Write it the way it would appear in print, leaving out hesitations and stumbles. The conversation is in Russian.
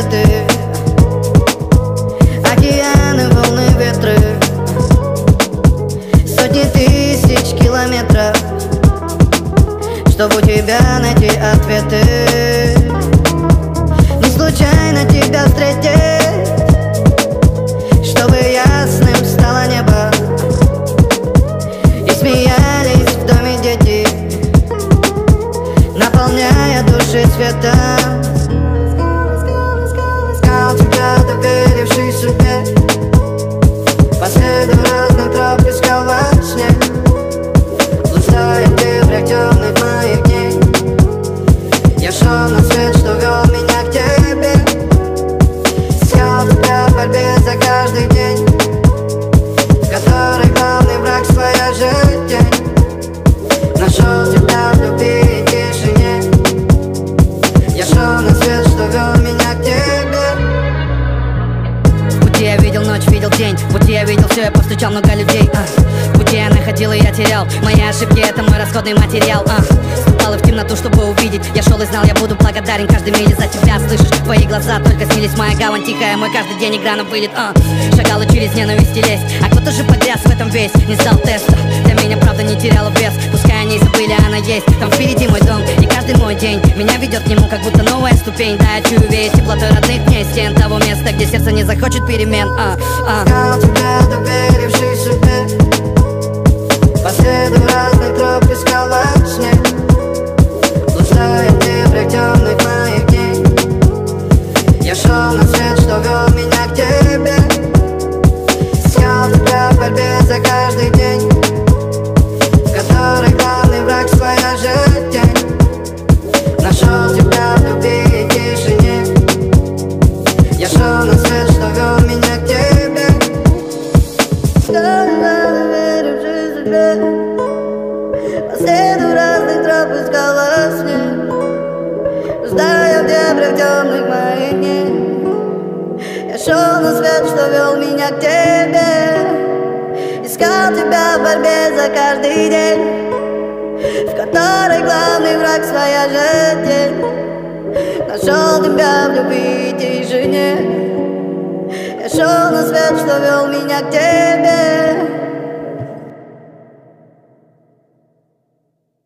ответы, океаны, волны, ветры, сотни тысяч километров, чтобы у тебя найти ответы. Не случайно тебя встретить, чтобы ясным стало небо и смеялись в доме дети, наполняя души светом. Искал тебя, доверивший судьбе, по следу разных троп искал во сне, блуждая в дебрях темных моих дней. Я шел на свет, что вел меня к тебе, искал тебя в борьбе за каждый день, в которой главный враг своя жизнь. Нашел тебя в любви и тишине. Я шел на свет, что вел меня к тебе. В пути я видел ночь, видел день, в пути я видел все, я повстречал много людей. В пути я находил и я терял, мои ошибки — это мой расходный материал. Ступал в темноту, чтобы увидеть. Я шел и знал, я буду благодарен каждой миле за тебя. Слышишь, твои глаза только снились, моя гавань тихая, мой каждый день игра на вылет. Шагала через ненависть и лезть, а кто-то же погряз в этом весь, не сдал теста. Для меня правда не теряла вес, пускай они забыли, она есть. Там впереди мой дом, и каждый мой день меня ведет к нему, как будто новая ступень. Да, я чую веять теплотой родных дней, стен того места, где сердце не захочет перемен. Искал тебя, доверивший судьбе, по следу разных троп искал во сне, блуждая в дебрях темных моих дней. Я шел на свет, что вел меня к тебе, искал тебя в борьбе за каждый день, в которой главный враг своя жизнь. Нашел тебя в любви и тишине. Я шел на свет, что вел меня к тебе. По следу разных троп искал во сне, блуждая в дебрях темных моих дней. Я шел на свет, что вел меня к тебе, искал тебя в борьбе за каждый день, в которой главный враг своя жизнь. Нашел тебя в любви и тишине. Я шел на свет, что вел меня к тебе.